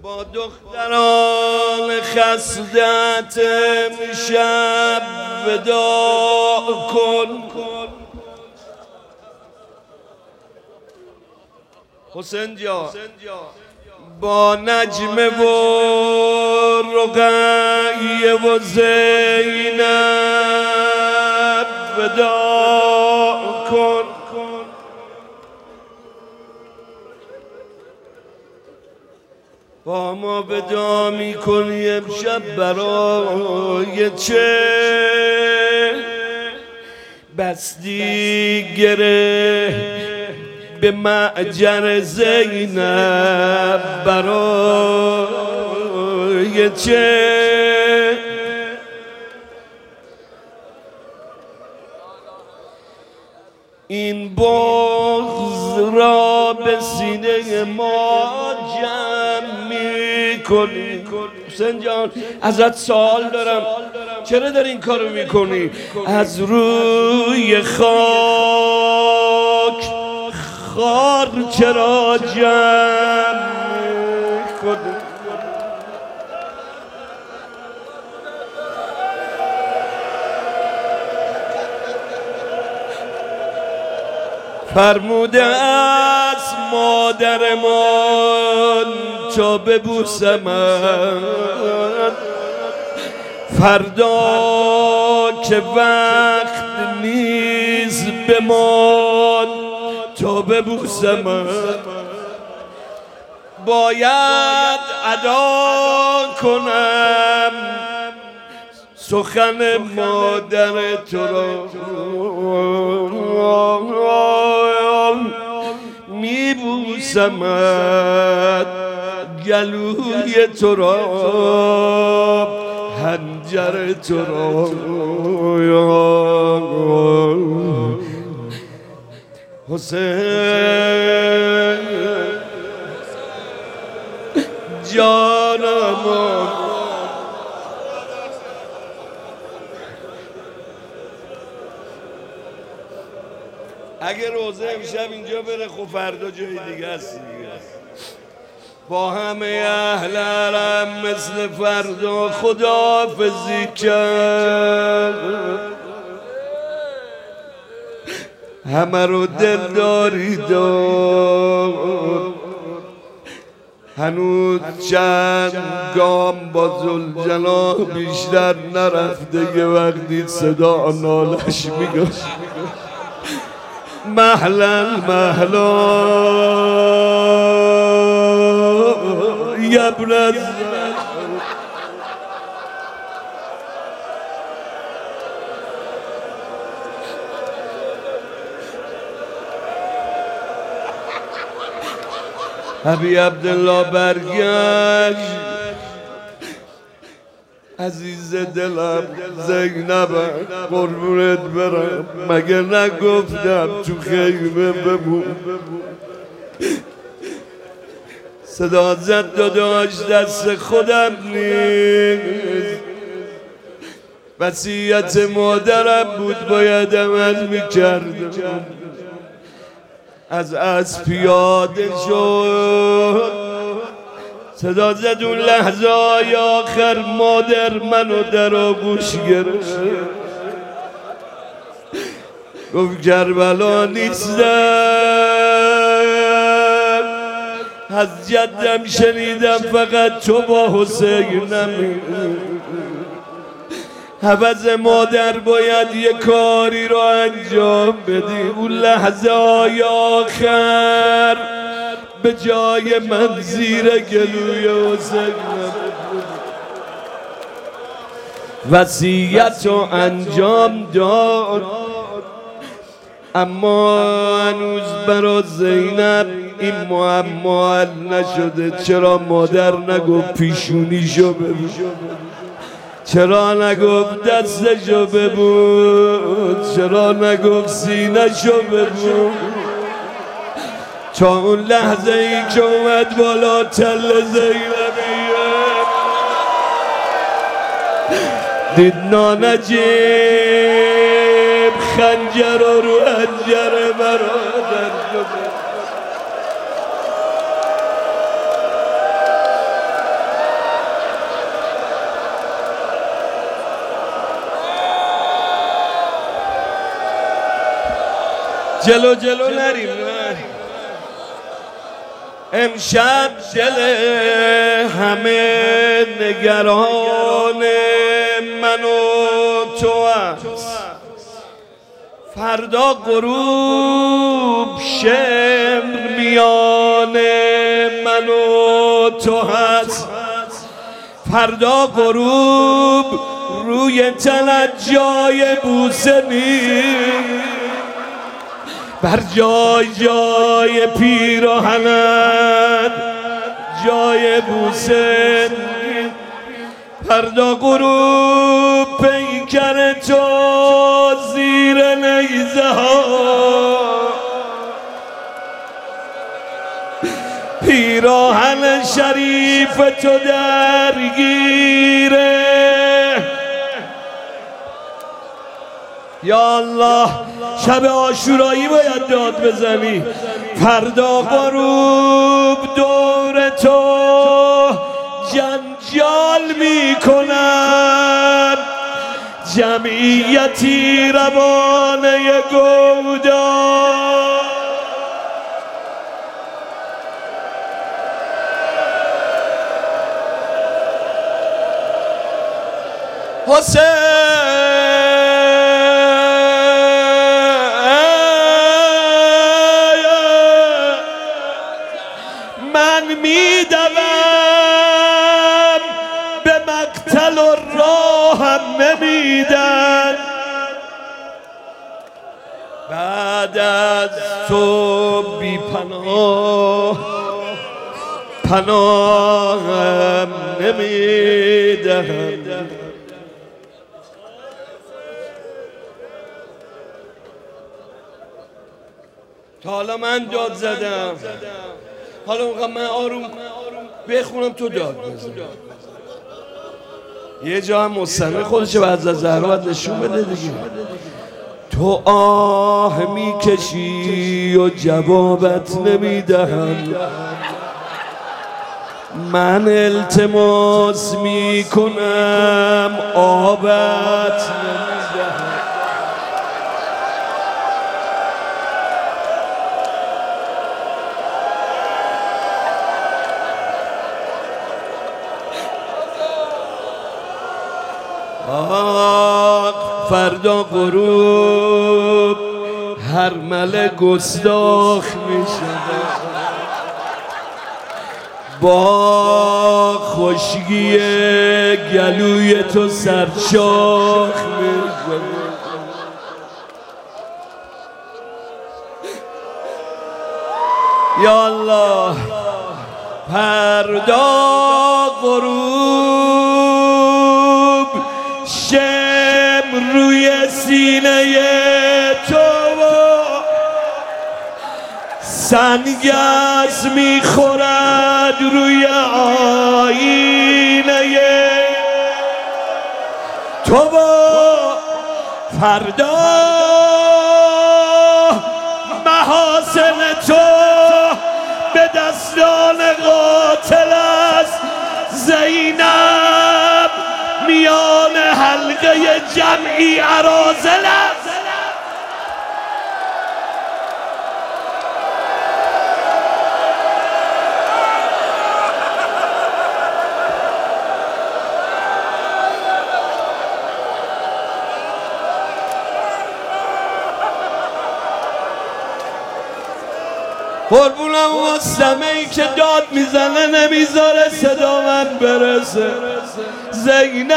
با دختران خستت امشب وداع کن. حسین جان با نجمه و رقیه و زینب وداع کن. با ما ودا میکنی امشب برای چه بستی گره به معجر زینب برای چه این بغض را به سینه ما جمع میکنی. حسین جان ازت سوال دارم، چرا داری این کارو میکنی؟ از روی خاک خار چرا جمع میکنی؟ فرموده است مادرمان تا ببوسمت، فردا که وقت نیز بمان تا ببوسمت، باید ادا کنم سخن مادر تو را. میبوسمت گلوی تو را، حنجر تو را. حسین جانم اگه روزه امشب اینجا بره خب فردا جای دیگه است دیگه. با همه اهل حرم مثل فردا خداحافظی کرد، همه رو دلداری داد. هنوز چند گام با ذوالجلال بیشتر نرفته که وقتی صدا نالش میگه مهلا مهلا یبرز. حبیب عبدالله برگشت، عزیز دلم زینب قربونت برم، مگه نگفتم تو خیمه بمون؟ صدا زد داداش دست خودم نیست، وصیت مادرم بود باید عمل میکردم. از اسب پیاده شد، صدا زد اون لحظه های آخر مادر منو در آغوش گرفت، گفت کربلا نیستم، از جدم شنیدم فقط تو با حسینمی. عوض مادر باید یه کاری رو انجام بدی. اون لحظه های آخر به جای من زیر گلوی حسین وصیت رو انجام داد، اما هنوز برا زینب این معما حل نشده. چرا مادر نگفت پیشونیشو ببین؟ چرا نگفت دستشو ببین؟ چرا نگفت سینه‌شو ببین؟ چون اون لحظه ای که اومد بالا تل زینبیه دید نانجیب خنجر رو حنجر برادر جلو جلو نریم امشب دل همه نگران من و تو است، فردا غروب شمر میان من و تو هست، فردا غروب روی تنت جای بوسه نیست، بر جای جای پیراهنت جای بوسه نیست، فردا غروب پیکر تو زیر نیزه ها، پیراهن شریف تو درگیره. یا الله شب عاشورایی باید داد بزنی، فردا غروب دور تو جنجال میکنن، جمعیتی روانه گودا. حسین من میدوم به مقتل و راهم نمیدن، بعد از تو بی پناه پناهم نمیدن. تا حالا من داد زدم، حالا موقع من آروم بخونم تو داد بزن. یه جا هم مستمع خودشه بعد از زهرا باید نشون بده دیگه. تو آه میکشی و جوابت نمیدهم، من التماس میکنم آبت نمیدهم. فردا غروب هر مله گستاخ میشه، با خشکی گلوی تو سرشاخ میشه. یا الله فردا غروب شمع روی سینه تو سنگ از میخورد روی آینه تو، فردا محاسن تو به دستان قاتل است، زینب میان حلقه جمعی اراذل است. قربونم مستمعی که داد میزنه نمیذاره صدا من برسه. زینب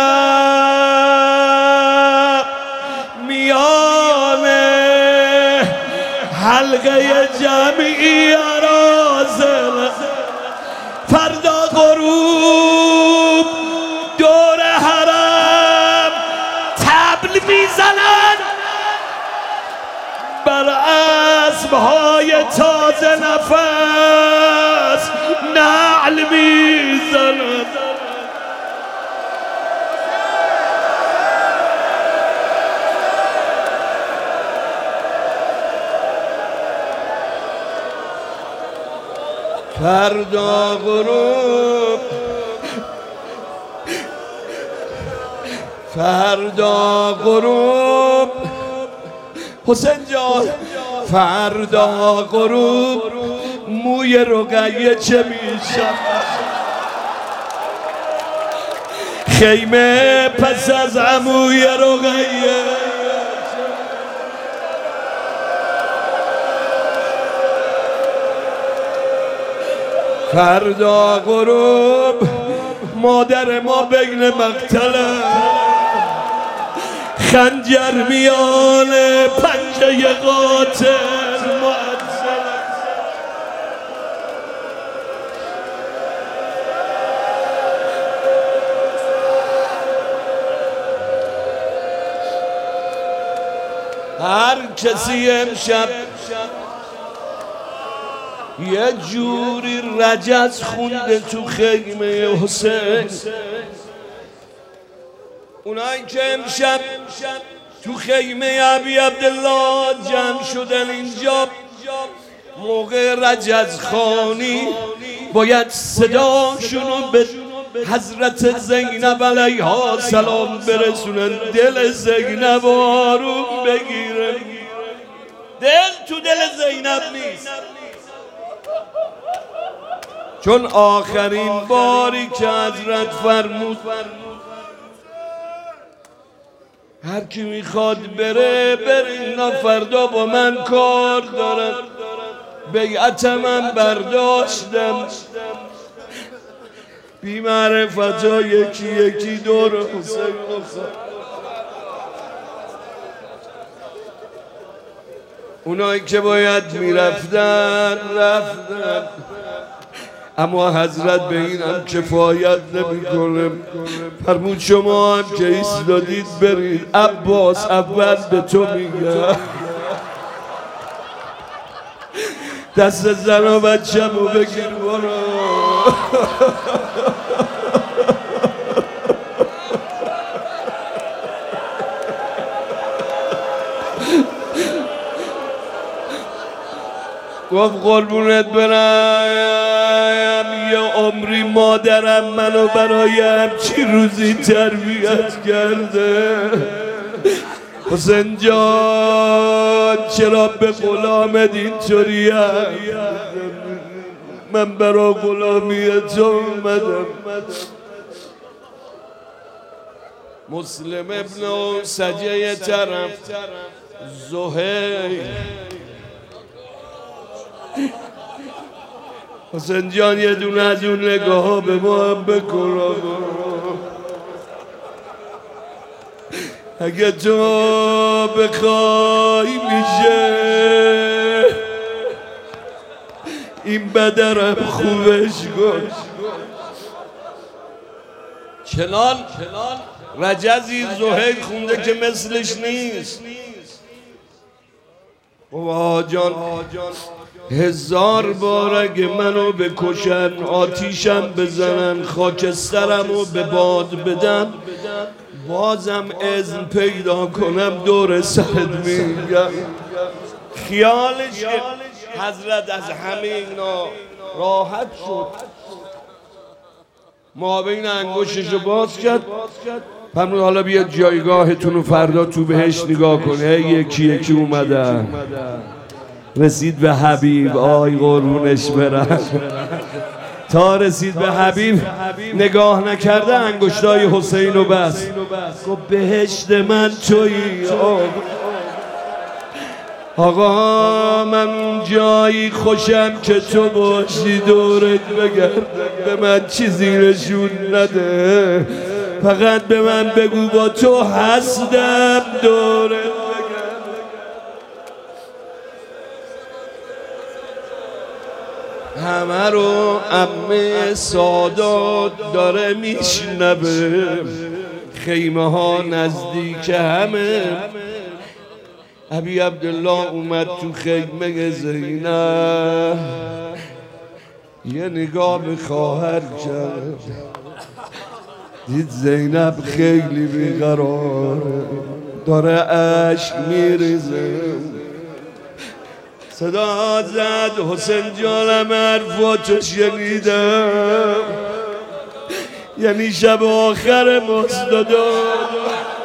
میان حلقه جمعی اراذل، فردا غروب دور حرم طبل میزنن، بر اسبهای تازه نفس نعل میزند. فردا غروب فردا غروب حسین جان فردا غروب موی رقیه چه میشم، خیمه پس از عموی رقیه فردا غروب مادر ما بین مقتله، خنجر میان پنجه قاتل معطل. هر کسی امشب یه جوری رجز خونده تو خیمه حسین، اونایی که امشب تو خیمه ابی عبدالله جمع شدن اینجا موقع رجز خانی باید صداشونو به حضرت زینب علیها السلام برسونن، دل زینب آروم بگیره. دل تو دل زینب نیست، چون آخرین باری که حضرت فرمود هر کی میخواد بره اینا فردا با من کار دارن. بیعت من برداشتم، بی معرفت ها یکی یکی دور حسین اونایی که باید میرفتن رفتن، اما حضرت به این هم کفایت نمیکنه. فرمود شما هم که ایستادید برید، عباس اول به تو میگم دست زن و بچه‌مو بگیر برو. گفت قربونت برم، یه عمری مادرم منو برای همچی روزی تربیت کرده. حسین جان چرا به غلامت اینطوری من برا غلامی تو اومدم. مسلم ابن سجه طرف زهیر حسین جان یه دونه از اون نگاه ها به ما هم بکن. اگه تو بخوای میشه این بدرم خوبش کن. چنان رجزی زهیر خونده که مثلش نیست. بابا جان 1000 بار اگه منو بکشن، آتیشم بزنن، خاکسترمو به باد بدن، بازم اذن پیدا کنم دور سرت میگم. خیالش حضرت از همه اینا راحت شد، مابین انگشتشو باز کرد. فرمود حالا بیا جایگاهتون رو فردا تو بهش نگاه کنه. یکی یکی اومدن، رسید به حبیب، آی قربونش برم. تا رسید به حبیب نگاه نکرده انگشتای حسین رو بس. گفت بهشت من تویی آقا، من جایی خوشم که تو باشی، دورت بگردم، به من چیزی نشون نده، فقط به من بگو با تو هستم، دورت بگردم. همه رو عمه سادات داره میشنبه، خیمه ها نزدیک همه. ابی عبدالله اومد تو خیمه زینب، یه نگاه به خواهر کرد، دید زینب خیلی بیقراره، داره اشک میریزه. صدا زد حسین جانم حرفاتو شنیدم، یعنی شب آخر مصدادا